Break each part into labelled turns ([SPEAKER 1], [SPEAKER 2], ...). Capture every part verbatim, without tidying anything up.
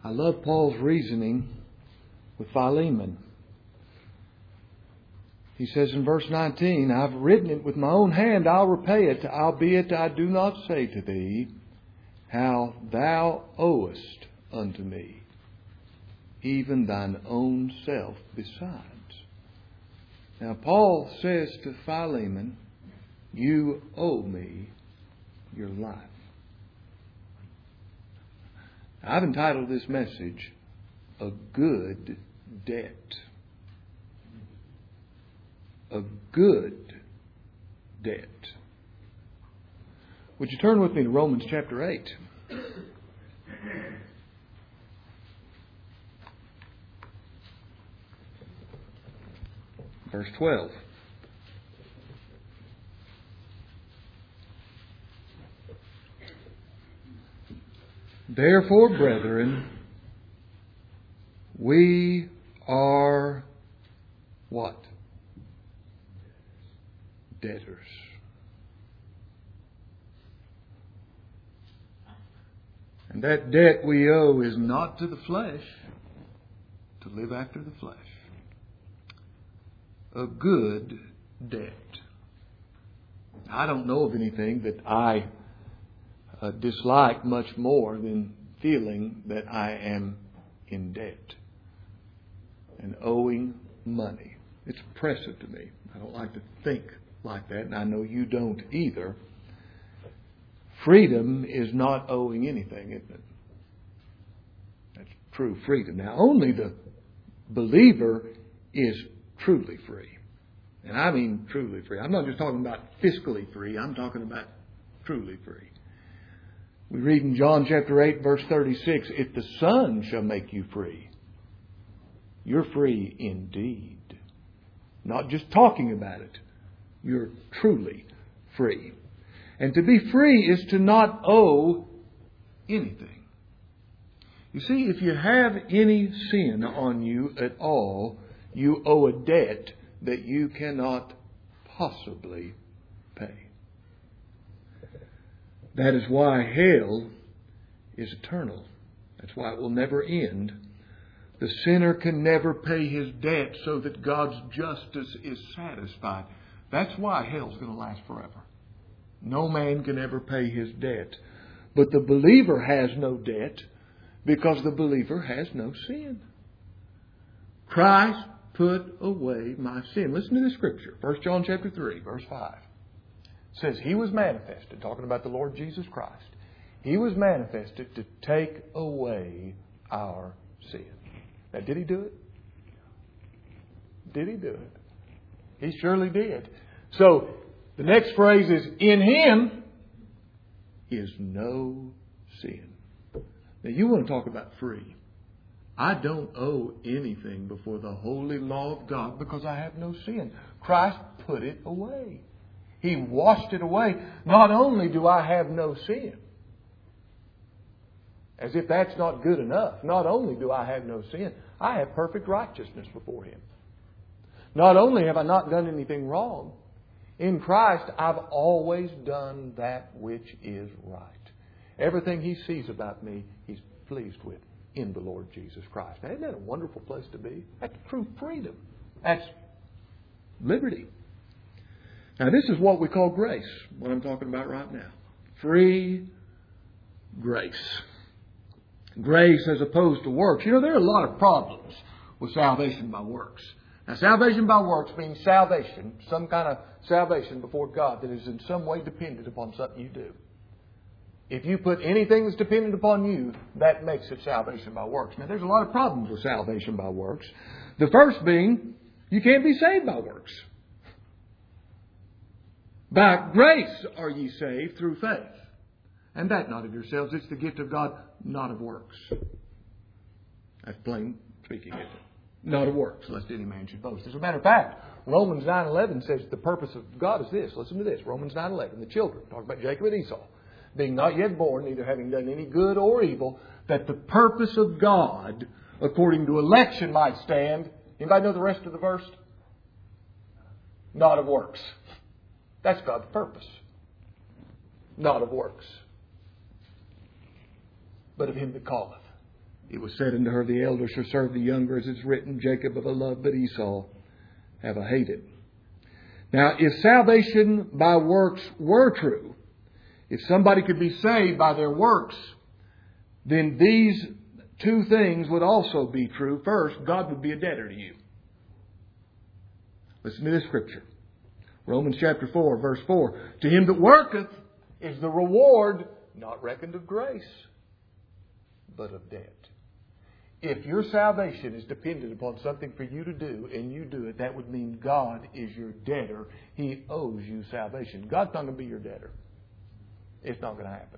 [SPEAKER 1] I love Paul's reasoning with Philemon. He says in verse nineteen, I've written it with my own hand, I'll repay it, albeit I do not say to thee how thou owest unto me, even thine own self besides. Now Paul says to Philemon, you owe me your life. I've entitled this message, A Good Debt. A good debt. Would you turn with me to Romans chapter eight? Verse twelve. Therefore, brethren, we are what? Debtors. And that debt we owe is not to the flesh, to live after the flesh. A good debt. I don't know of anything that I uh, dislike much more than feeling that I am in debt and owing money. It's oppressive to me. I don't like to think like that, and I know you don't either. Freedom is not owing anything, isn't it? That's true freedom. Now, only the believer is truly free. And I mean truly free. I'm not just talking about fiscally free. I'm talking about truly free. We read in John chapter eight, verse thirty-six, if the Son shall make you free, you're free indeed. Not just talking about it. You're truly free. And to be free is to not owe anything. You see, if you have any sin on you at all, you owe a debt that you cannot possibly pay. That is why hell is eternal. That's why it will never end. The sinner can never pay his debt so that God's justice is satisfied. That's why hell's going to last forever. No man can ever pay his debt. But the believer has no debt because the believer has no sin. Christ put away my sin. Listen to the scripture. First John chapter three, verse five. It says, He was manifested, talking about the Lord Jesus Christ. He was manifested to take away our sin. Now, did He do it? Did He do it? He surely did. So, the next phrase is, in Him is no sin. Now, you want to talk about free. I don't owe anything before the holy law of God because I have no sin. Christ put it away. He washed it away. Not only do I have no sin, as if that's not good enough. Not only do I have no sin, I have perfect righteousness before Him. Not only have I not done anything wrong, in Christ I've always done that which is right. Everything He sees about me, He's pleased with in the Lord Jesus Christ. Now, isn't that a wonderful place to be? That's true freedom. That's liberty. Now, this is what we call grace, what I'm talking about right now. Free grace. Grace as opposed to works. You know, there are a lot of problems with salvation by works. Now, salvation by works means salvation, some kind of salvation before God that is in some way dependent upon something you do. If you put anything that's dependent upon you, that makes it salvation by works. Now, there's a lot of problems with salvation by works. The first being, you can't be saved by works. By grace are ye saved through faith. And that not of yourselves, it's the gift of God, not of works. That's plain speaking, isn't it? Not of works, lest any man should boast. As a matter of fact, Romans nine eleven says the purpose of God is this. Listen to this. Romans nine eleven. The children, talk about Jacob and Esau, being not yet born, neither having done any good or evil, that the purpose of God, according to election, might stand. Anybody know the rest of the verse? Not of works. That's God's purpose. Not of works, but of Him that calleth. It was said unto her, the elder shall serve the younger, as it's written, Jacob have I loved, but Esau have I hated. Now, if salvation by works were true, if somebody could be saved by their works, then these two things would also be true. First, God would be a debtor to you. Listen to this scripture. Romans chapter four, verse four. To him that worketh is the reward not reckoned of grace, but of debt. If your salvation is dependent upon something for you to do, and you do it, that would mean God is your debtor. He owes you salvation. God's not going to be your debtor. It's not going to happen.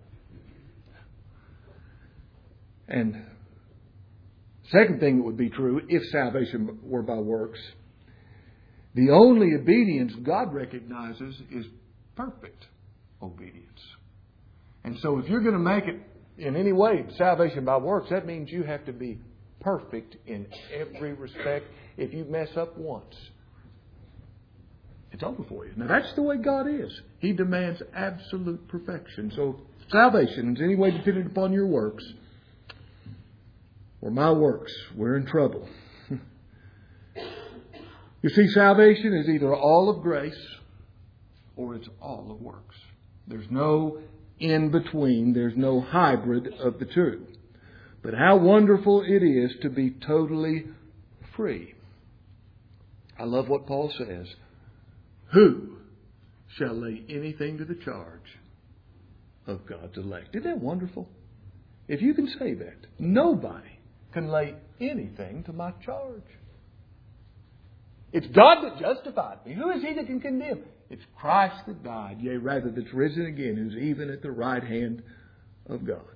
[SPEAKER 1] And second thing that would be true, if salvation were by works, the only obedience God recognizes is perfect obedience. And so if you're going to make it in any way salvation by works, that means you have to be perfect in every respect. If you mess up once, it's over for you. Now that's the way God is. He demands absolute perfection. So if salvation is any way dependent upon your works, or my works, we're in trouble. You see, salvation is either all of grace or it's all of works. There's no in between. There's no hybrid of the two. But how wonderful it is to be totally free. I love what Paul says. Who shall lay anything to the charge of God's elect? Isn't that wonderful? If you can say that, nobody can lay anything to my charge. It's God that justified me. Who is he that can condemn? It's Christ that died, yea, rather that's risen again, who's even at the right hand of God.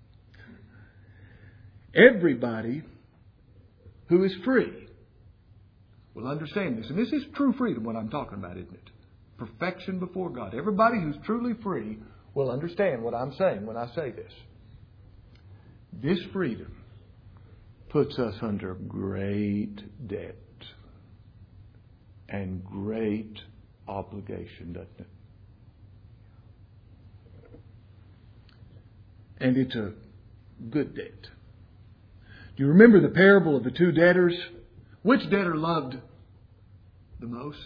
[SPEAKER 1] Everybody who is free will understand this. And this is true freedom, what I'm talking about, isn't it? Perfection before God. Everybody who's truly free will understand what I'm saying when I say this. This freedom puts us under great debt and great obligation, doesn't it? And it's a good debt. Do you remember the parable of the two debtors? Which debtor loved the most?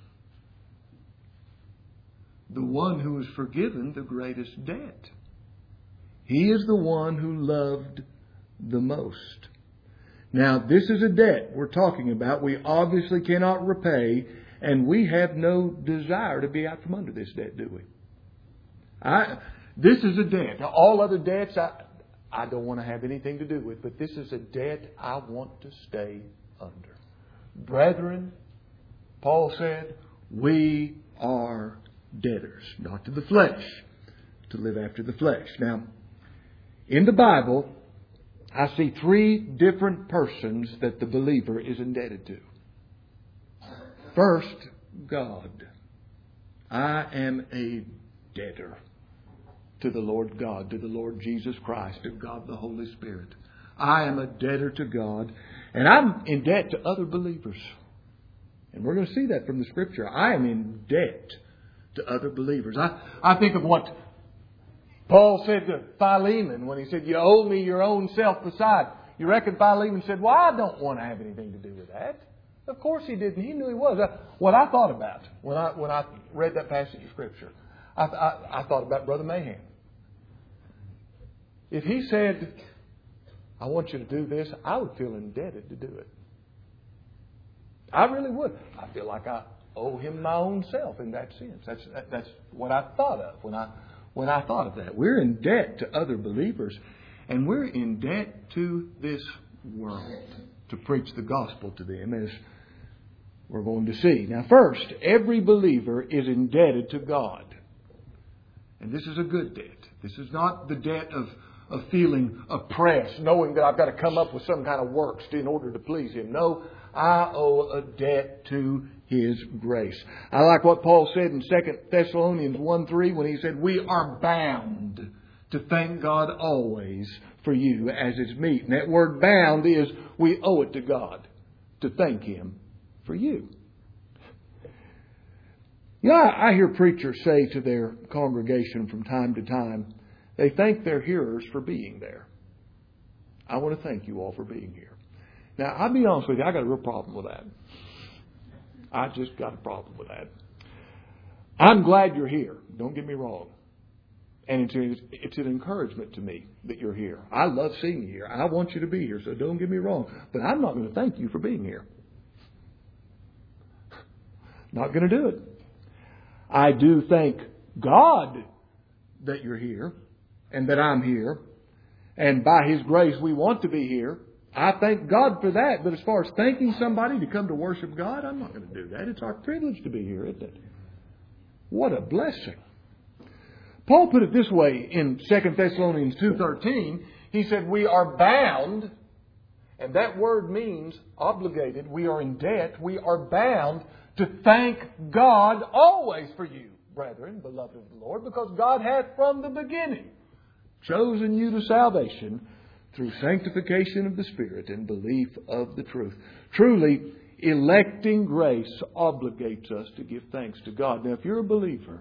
[SPEAKER 1] The one who was forgiven the greatest debt. He is the one who loved the most. Now, this is a debt we're talking about. We obviously cannot repay, and we have no desire to be out from under this debt, do we? I, this is a debt. Now, all other debts I, I don't want to have anything to do with, but this is a debt I want to stay under. Brethren, Paul said, we are debtors, not to the flesh, to live after the flesh. Now, in the Bible, I see three different persons that the believer is indebted to. First, God. I am a debtor to the Lord God, to the Lord Jesus Christ, to God the Holy Spirit. I am a debtor to God, and I'm in debt to other believers. And we're going to see that from the Scripture. I am in debt to other believers. I, I think of what Paul said to Philemon when he said, you owe me your own self beside. You reckon Philemon said, well, I don't want to have anything to do with that. Of course he didn't. He knew he was. What I thought about when I when I read that passage of Scripture, I, I, I thought about Brother Mahan. If he said, I want you to do this, I would feel indebted to do it. I really would. I feel like I owe him my own self in that sense. That's that, that's what I thought of when I when I thought of that. We're in debt to other believers, and we're in debt to this world to preach the gospel to them, as we're going to see. Now, first, every believer is indebted to God. And this is a good debt. This is not the debt of, of feeling oppressed, knowing that I've got to come up with some kind of works in order to please Him. No, I owe a debt to His grace. I like what Paul said in Second Thessalonians one three when he said, we are bound to thank God always for you as is meet. And that word bound is we owe it to God to thank Him for you. You know, I, I hear preachers say to their congregation from time to time, they thank their hearers for being there. I want to thank you all for being here. Now, I'll be honest with you, I got a real problem with that. I just got a problem with that. I'm glad you're here. Don't get me wrong. And it's, it's an encouragement to me that you're here. I love seeing you here. I want you to be here, so don't get me wrong. But I'm not going to thank you for being here. Not going to do it. I do thank God that you're here and that I'm here. And by His grace, we want to be here. I thank God for that. But as far as thanking somebody to come to worship God, I'm not going to do that. It's our privilege to be here, isn't it? What a blessing. Paul put it this way in Second Thessalonians two thirteen. He said, we are bound, and that word means obligated. We are in debt. We are bound to thank God always for you, brethren, beloved of the Lord, because God hath from the beginning chosen you to salvation through sanctification of the Spirit and belief of the truth. Truly, electing grace obligates us to give thanks to God. Now, if you're a believer,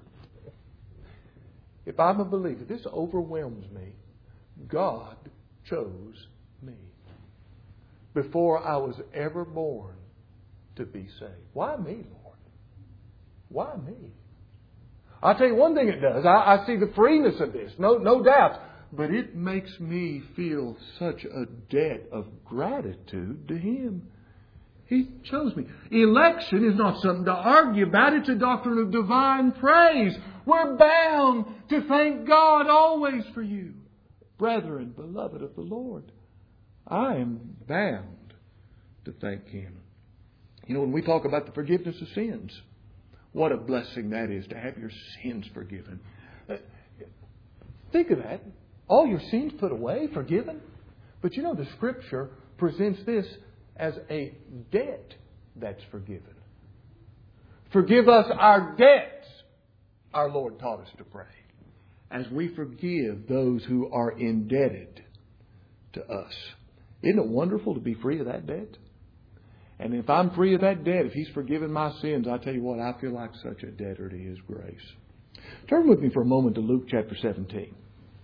[SPEAKER 1] if I'm a believer, this overwhelms me. God chose me before I was ever born to be saved. Why me, Lord? Why me? I'll tell you one thing it does. I, I see the freeness of this, no, no doubt. But it makes me feel such a debt of gratitude to Him. He chose me. Election is not something to argue about. It's a doctrine of divine praise. We're bound to thank God always for you. Brethren, beloved of the Lord, I am bound to thank Him. You know, when we talk about the forgiveness of sins, what a blessing that is to have your sins forgiven. Uh, think of that. All your sins put away, forgiven. But you know, the Scripture presents this as a debt that's forgiven. Forgive us our debts, our Lord taught us to pray, as we forgive those who are indebted to us. Isn't it wonderful to be free of that debt? And if I'm free of that debt, if He's forgiven my sins, I tell you what, I feel like such a debtor to His grace. Turn with me for a moment to Luke chapter seventeen.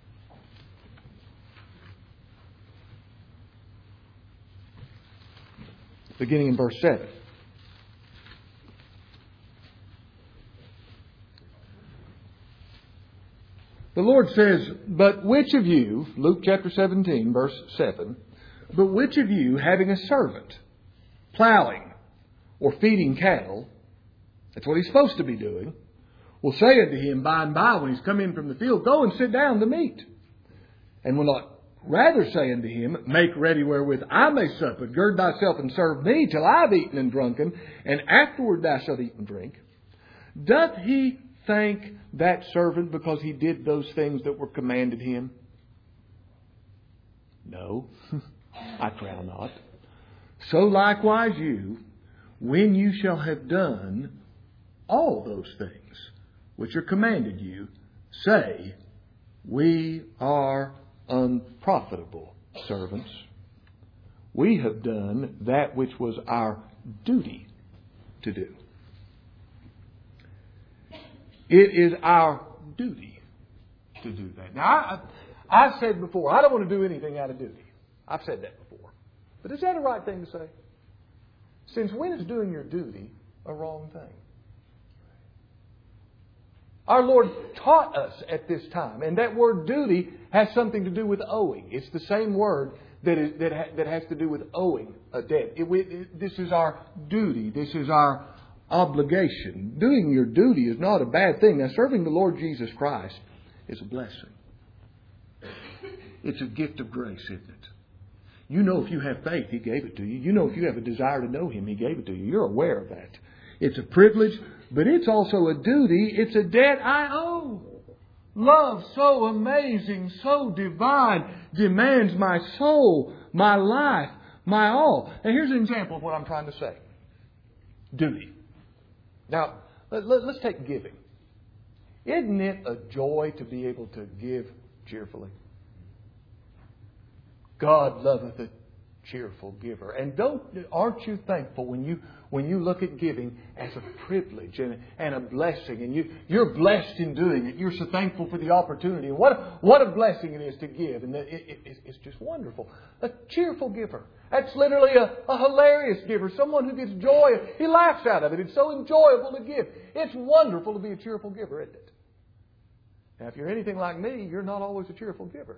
[SPEAKER 1] Beginning in verse seven. The Lord says, but which of you, Luke chapter seventeen, verse seven, but which of you, having a servant, plowing or feeding cattle, that's what he's supposed to be doing, will say unto him by and by when he's come in from the field, go and sit down to meat, and will not rather say unto him, make ready wherewith I may sup, and gird thyself and serve me till I have eaten and drunken, and afterward thou shalt eat and drink. Doth he thank that servant because he did those things that were commanded him? No, I trow not. So likewise you, when you shall have done all those things which are commanded you, say, we are unprofitable servants. We have done that which was our duty to do. It is our duty to do that. Now, I, I've said before, I don't want to do anything out of duty. I've said that before. But is that a right thing to say? Since when is doing your duty a wrong thing? Our Lord taught us at this time, and that word duty has something to do with owing. It's the same word that is, that, ha, that has to do with owing a debt. It, it, this is our duty. This is our obligation. Doing your duty is not a bad thing. Now, serving the Lord Jesus Christ is a blessing. It's a gift of grace, isn't it? You know if you have faith, He gave it to you. You know if you have a desire to know Him, He gave it to you. You're aware of that. It's a privilege, but it's also a duty. It's a debt I owe. Love so amazing, so divine, demands my soul, my life, my all. Now here's an example of what I'm trying to say. Duty. Now, let, let, let's take giving. Isn't it a joy to be able to give cheerfully? God loveth a cheerful giver. And don't aren't you thankful when you when you look at giving as a privilege and, and a blessing, and you you're blessed in doing it. You're so thankful for the opportunity. And what a, what a blessing it is to give, and it, it, it's just wonderful. A cheerful giver. That's literally a, a hilarious giver. Someone who gets joy. He laughs out of it. It's so enjoyable to give. It's wonderful to be a cheerful giver, isn't it? Now, if you're anything like me, you're not always a cheerful giver.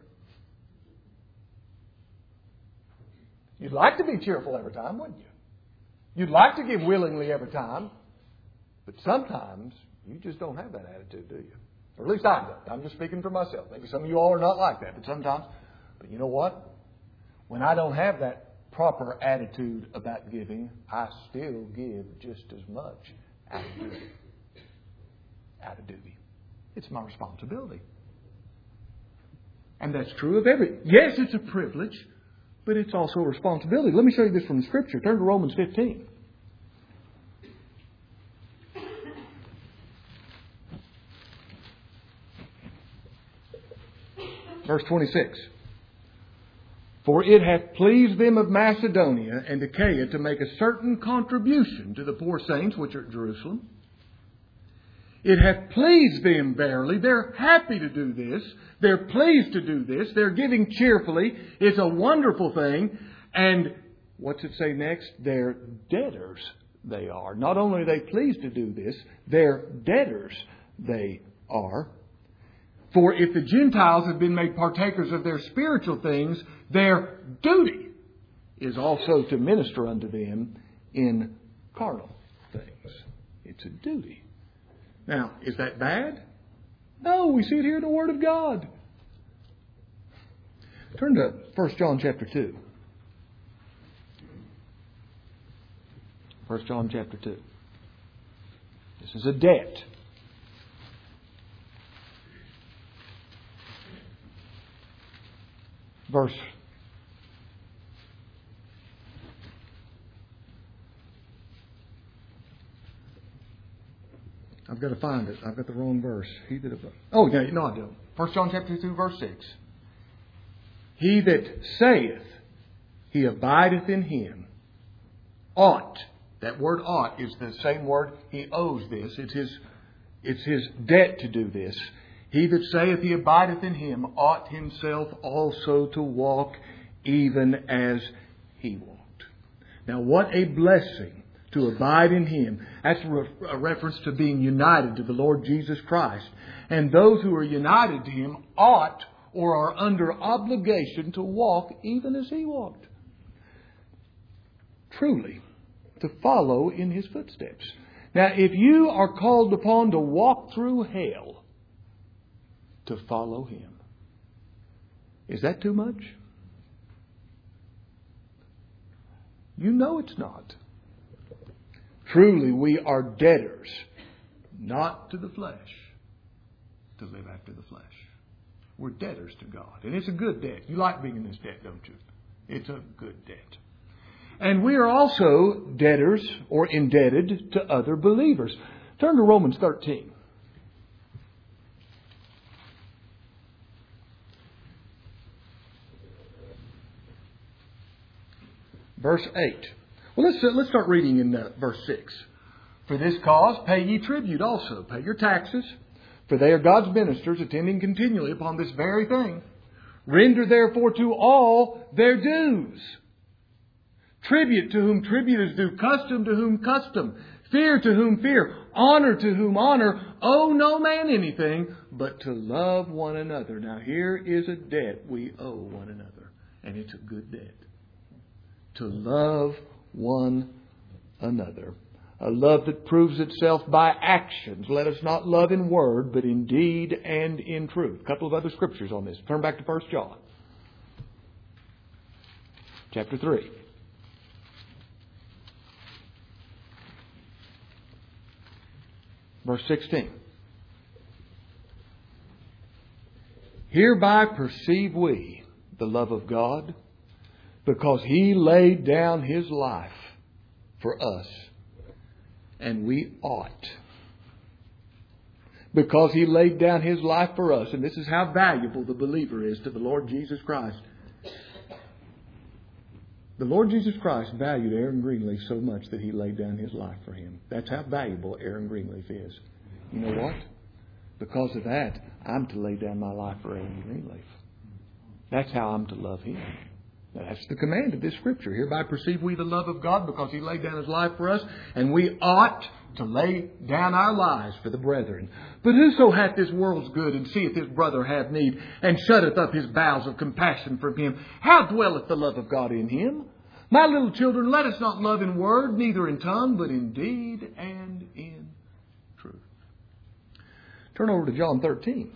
[SPEAKER 1] You'd like to be cheerful every time, wouldn't you? You'd like to give willingly every time. But sometimes you just don't have that attitude, do you? Or at least I don't. I'm just speaking for myself. Maybe some of you all are not like that. But sometimes, but you know what? When I don't have that proper attitude about giving, I still give just as much out of duty. Out of duty. It's my responsibility. And that's true of every... Yes, it's a privilege, but it's also a responsibility. Let me show you this from the Scripture. Turn to Romans fifteen. Verse twenty-six. For it hath pleased them of Macedonia and Achaia to make a certain contribution to the poor saints which are at Jerusalem. It hath pleased them verily. They're happy to do this. They're pleased to do this. They're giving cheerfully. It's a wonderful thing. And what's it say next? They're debtors they are. Not only are they pleased to do this, they're debtors they are. For if the Gentiles have been made partakers of their spiritual things, their duty is also to minister unto them in carnal things. It's a duty. Now, is that bad? No, we see it here in the Word of God. Turn to First John chapter two. First John chapter two. This is a debt. Verse I've got to find it. I've got the wrong verse. He that abide. Oh, yeah, no, I don't. First John chapter two, verse six. He that saith he abideth in him ought. That word ought is the same word he owes this. It's his, it's his debt to do this. He that saith he abideth in him ought himself also to walk even as he walked. Now, what a blessing to abide in Him. That's a reference to being united to the Lord Jesus Christ. And those who are united to Him ought or are under obligation to walk even as He walked. Truly, to follow in His footsteps. Now, if you are called upon to walk through hell to follow Him, is that too much? You know it's not. Truly, we are debtors, not to the flesh, to live after the flesh. We're debtors to God. And it's a good debt. You like being in this debt, don't you? It's a good debt. And we are also debtors or indebted to other believers. Turn to Romans thirteen. Verse eight. Well, let's, uh, let's start reading in uh, verse six. For this cause pay ye tribute also. Pay your taxes, for they are God's ministers, attending continually upon this very thing. Render therefore to all their dues. Tribute to whom tribute is due. Custom to whom custom. Fear to whom fear. Honor to whom honor. Owe no man anything but to love one another. Now here is a debt we owe one another. And it's a good debt. To love one another. A love that proves itself by actions. Let us not love in word, but in deed and in truth. A couple of other scriptures on this. Turn back to First John. Chapter three. Verse sixteen. Hereby perceive we the love of God, because He laid down His life for us, and we ought. Because He laid down His life for us, and this is how valuable the believer is to the Lord Jesus Christ. The Lord Jesus Christ valued Aaron Greenleaf so much that He laid down His life for him. That's how valuable Aaron Greenleaf is. You know what? Because of that, I'm to lay down my life for Aaron Greenleaf. That's how I'm to love him. Now, that's the command of this Scripture. Hereby perceive we the love of God, because He laid down His life for us, and we ought to lay down our lives for the brethren. But whoso hath this world's good, and seeth his brother have need, and shutteth up his bowels of compassion from him, how dwelleth the love of God in him? My little children, let us not love in word, neither in tongue, but in deed and in truth. Turn over to John thirteen.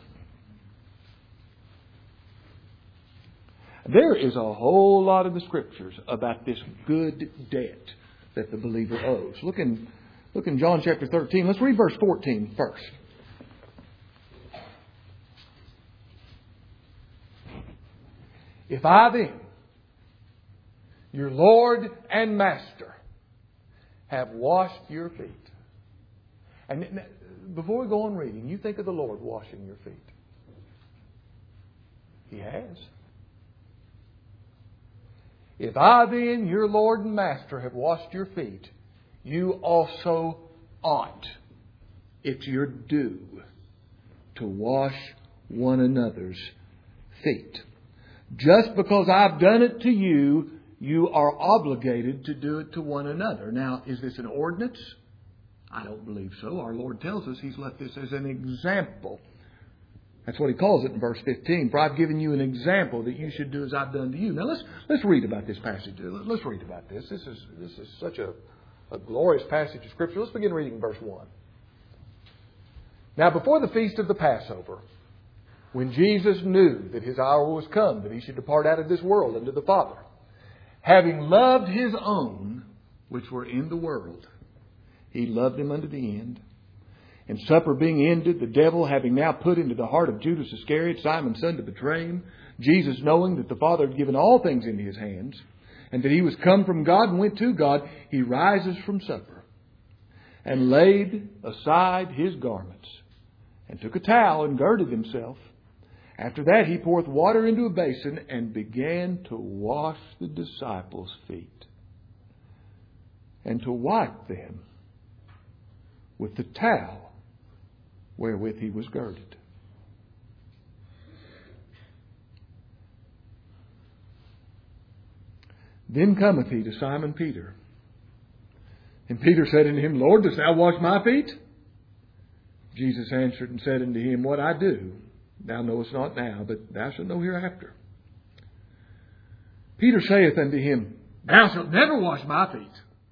[SPEAKER 1] There is a whole lot of the Scriptures about this good debt that the believer owes. Look in, look in John chapter thirteen. Let's read verse fourteen first. If I then, your Lord and Master, have washed your feet. And before we go on reading, you think of the Lord washing your feet. He has. If I then, your Lord and Master, have washed your feet, you also ought, it's your due, to wash one another's feet. Just because I've done it to you, you are obligated to do it to one another. Now, is this an ordinance? I don't believe so. Our Lord tells us He's left this as an example. That's what He calls it in verse fifteen. For I've given you an example that you should do as I've done to you. Now let's let's read about this passage. Let's read about this. This is this is such a, a glorious passage of Scripture. Let's begin reading verse one. Now before the feast of the Passover, when Jesus knew that His hour was come, that He should depart out of this world unto the Father, having loved His own which were in the world, He loved them unto the end. And supper being ended, the devil having now put into the heart of Judas Iscariot, Simon's son, to betray Him, Jesus, knowing that the Father had given all things into His hands, and that He was come from God and went to God, He rises from supper, and laid aside His garments, and took a towel and girded Himself. After that He poureth water into a basin, and began to wash the disciples' feet, and to wipe them with the towel wherewith He was girded. Then cometh He to Simon Peter. And Peter said unto Him, Lord, dost Thou wash my feet? Jesus answered and said unto him, What I do, thou knowest not now, but thou shalt know hereafter. Peter saith unto Him, Thou shalt never wash my feet.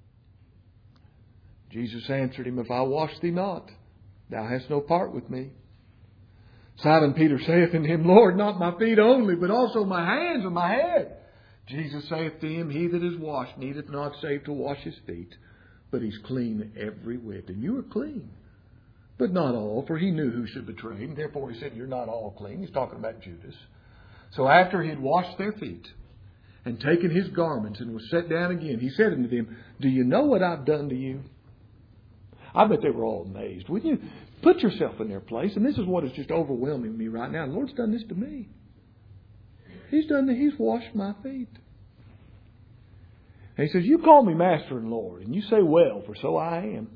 [SPEAKER 1] Jesus answered him, If I wash thee not, thou hast no part with me. Simon Peter saith unto Him, Lord, not my feet only, but also my hands and my head. Jesus saith to him, He that is washed needeth not save to wash his feet, but he's clean every whit. And you are clean, but not all, for He knew who should betray Him. Therefore He said, You're not all clean. He's talking about Judas. So after He had washed their feet and taken His garments and was set down again, He said unto them, Do you know what I've done to you? I bet they were all amazed. Wouldn't you? Put yourself in their place. And this is what is just overwhelming me right now. The Lord's done this to me. He's done that. He's washed my feet. And He says, You call me Master and Lord, and you say, Well, for so I am.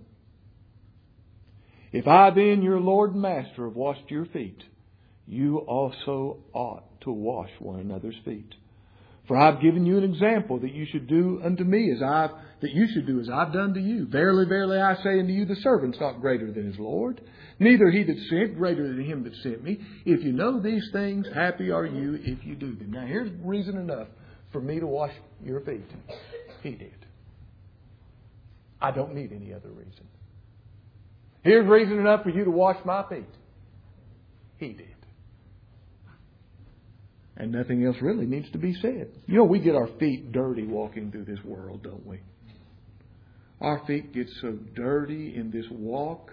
[SPEAKER 1] If I then, your Lord and Master, have washed your feet, you also ought to wash one another's feet. For I've given you an example that you should do unto me as I've that you should do as I've done to you. Verily, verily, I say unto you, the servant's not greater than his Lord, neither he that sent greater than him that sent me. If you know these things, happy are you if you do them. Now, here's reason enough for me to wash your feet. He did. I don't need any other reason. Here's reason enough for you to wash my feet. He did. And nothing else really needs to be said. You know, we get our feet dirty walking through this world, don't we? Our feet get so dirty in this walk.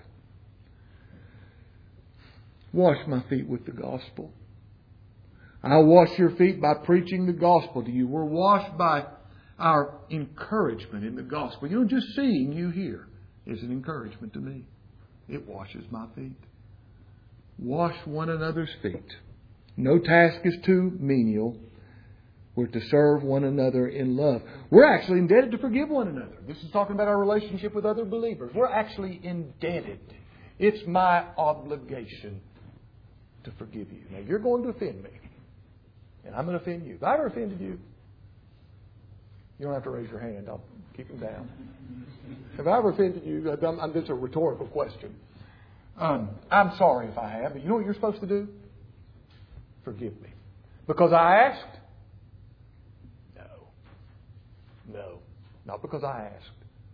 [SPEAKER 1] Wash my feet with the gospel. I'll wash your feet by preaching the gospel to you. We're washed by our encouragement in the gospel. You know, just seeing you here is an encouragement to me. It washes my feet. Wash one another's feet. No task is too menial We're to serve one another in love. We're actually indebted to forgive one another. This is talking about our relationship with other believers. We're actually indebted. It's my obligation to forgive you. Now, you're going to offend me. And I'm going to offend you. Have I ever offended you? You don't have to raise your hand. I'll keep them down. Have I ever offended you? I'm, this is a rhetorical question. Um, I'm sorry if I have. But you know what you're supposed to do? Forgive me. Because I asked? No. No. Not because I asked.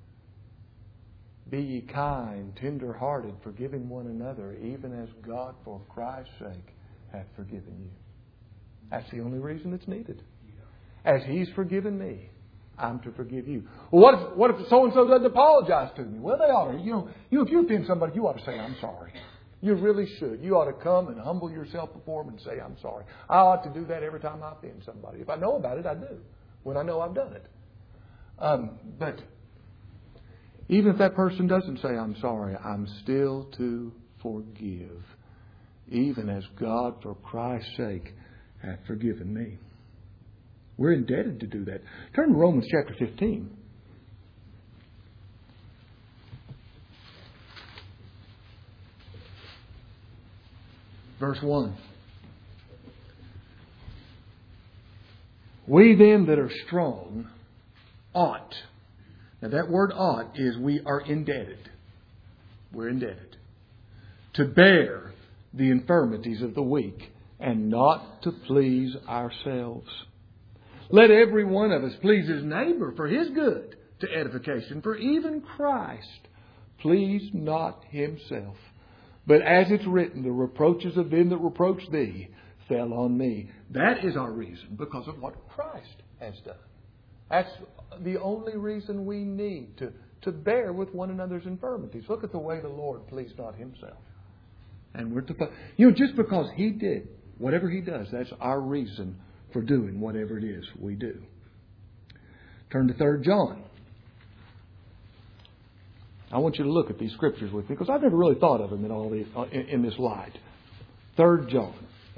[SPEAKER 1] Be ye kind, tender-hearted, forgiving one another, even as God, for Christ's sake, hath forgiven you. That's the only reason it's needed. As He's forgiven me, I'm to forgive you. Well, what if, what if so-and-so doesn't apologize to me? Well, they ought to. You know, you know, if you offend somebody, you ought to say, I'm sorry. You really should. You ought to come and humble yourself before them and say, I'm sorry. I ought to do that every time I offend somebody. If I know about it, I do. When I know I've done it. Um, but even if that person doesn't say, I'm sorry, I'm still to forgive. Even as God, for Christ's sake, hath forgiven me. We're indebted to do that. Turn to Romans chapter fifteen. Verse one. We then that are strong ought. Now that word ought is we are indebted. We're indebted. To bear the infirmities of the weak and not to please ourselves. Let every one of us please his neighbor for his good to edification. For even Christ pleased not himself. But as it's written, the reproaches of them that reproach thee fell on me. That is our reason, because of what Christ has done. That's the only reason we need to, to bear with one another's infirmities. Look at the way the Lord pleased not himself. And we're to, you know, just because He did whatever He does, that's our reason for doing whatever it is we do. Turn to Third John. I want you to look at these scriptures with me, because I've never really thought of them in all these, in, in this light. Third John.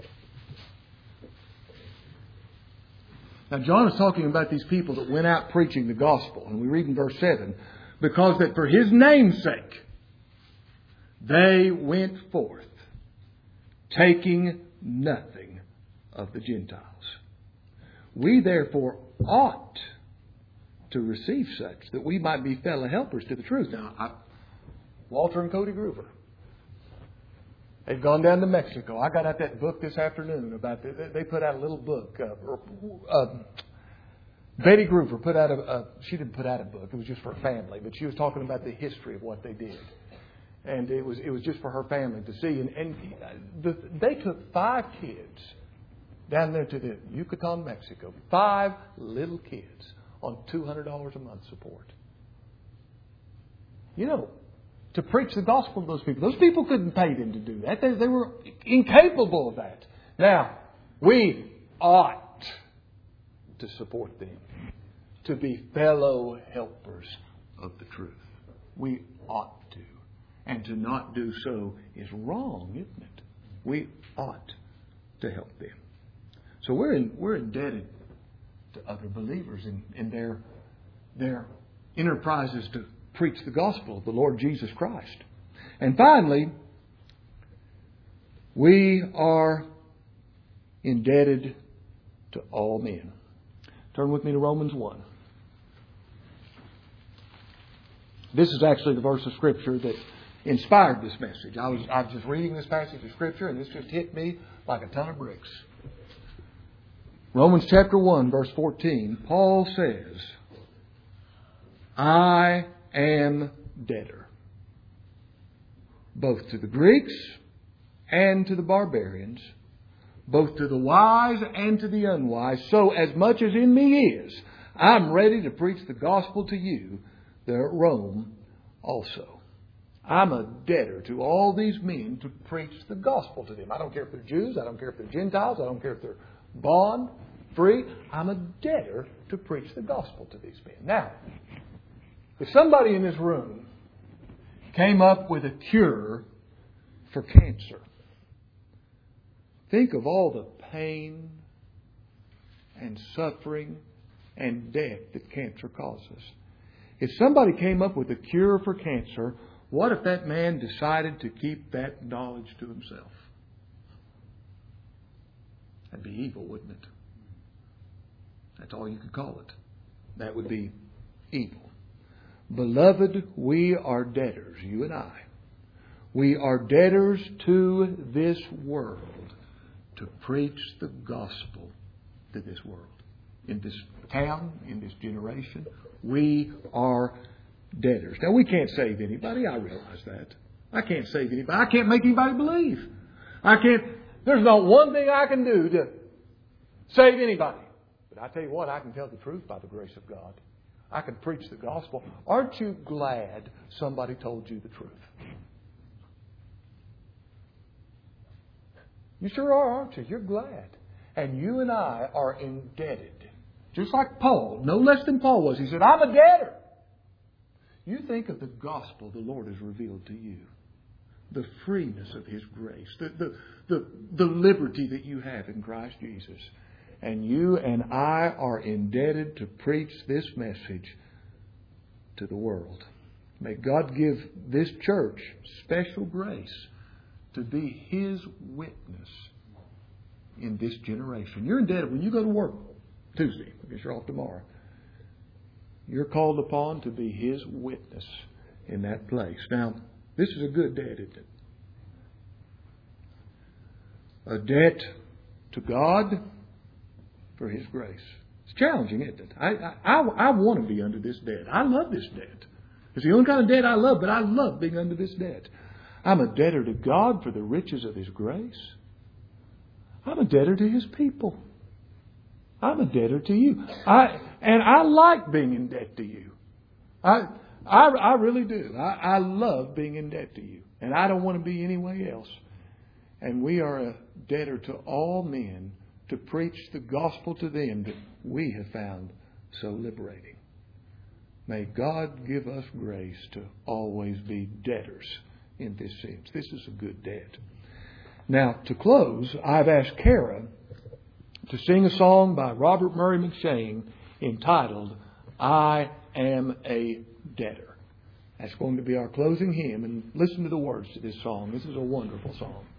[SPEAKER 1] Now, John is talking about these people that went out preaching the gospel. And we read in verse seven, because that for His name's sake they went forth, taking nothing of the Gentiles. We therefore ought to receive such, that we might be fellow helpers to the truth. Now, I, Walter and Cody Groover, they've gone down to Mexico. I got out that book this afternoon about the, they put out a little book. Uh, uh, Betty Groover put out a, a. She didn't put out a book. It was just for her family, but she was talking about the history of what they did, and it was it was just for her family to see. And, and the, they took five kids down there to the Yucatan, Mexico. Five little kids on two hundred dollars a month support. You know, to preach the gospel to those people. Those people couldn't pay them to do that. They, they were incapable of that. Now, we ought to support them, to be fellow helpers of the truth. We ought to. And to not do so is wrong, isn't it? We ought to help them. So we're in, we're indebted to other believers in, in their, their enterprises to preach the gospel of the Lord Jesus Christ. And finally, we are indebted to all men. Turn with me to Romans one. This is actually the verse of Scripture that inspired this message. I was, I was just reading this passage of Scripture, and this just hit me like a ton of bricks. Romans chapter one, verse fourteen, Paul says, I am debtor, both to the Greeks and to the barbarians, both to the wise and to the unwise. So as much as in me is, I'm ready to preach the gospel to you there at Rome also. I'm a debtor to all these men to preach the gospel to them. I don't care if they're Jews. I don't care if they're Gentiles. I don't care if they're bond, free. I'm a debtor to preach the gospel to these men. Now, if somebody in this room came up with a cure for cancer, think of all the pain and suffering and death that cancer causes. If somebody came up with a cure for cancer, what if that man decided to keep that knowledge to himself? That'd be evil, wouldn't it? That's all you could call it. That would be evil. Beloved, we are debtors, you and I. We are debtors to this world to preach the gospel to this world. In this town, in this generation, we are debtors. Now, we can't save anybody. I realize that. I can't save anybody. I can't make anybody believe. I can't. There's not one thing I can do to save anybody. But I tell you what, I can tell the truth by the grace of God. I can preach the gospel. Aren't you glad somebody told you the truth? You sure are, aren't you? You're glad. And you and I are indebted. Just like Paul, no less than Paul was. He said, I'm a debtor. You think of the gospel the Lord has revealed to you. The freeness of His grace. The, the, the, the liberty that you have in Christ Jesus. And you and I are indebted to preach this message to the world. May God give this church special grace to be His witness in this generation. You're indebted when you go to work Tuesday, I guess you're off tomorrow. You're called upon to be His witness in that place. Now, this is a good debt, isn't it? A debt to God for His grace. It's challenging, isn't it? I, I, I, I want to be under this debt. I love this debt. It's the only kind of debt I love, but I love being under this debt. I'm a debtor to God for the riches of His grace. I'm a debtor to His people. I'm a debtor to you. I and I like being in debt to you. I I, I really do. I, I love being in debt to you. And I don't want to be any else. And we are a debtor to all men to preach the gospel to them that we have found so liberating. May God give us grace to always be debtors in this sense. This is a good debt. Now, to close, I've asked Kara to sing a song by Robert Murray McShane entitled, I Am a Debtor. That's going to be our closing hymn. And listen to the words to this song. This is a wonderful song.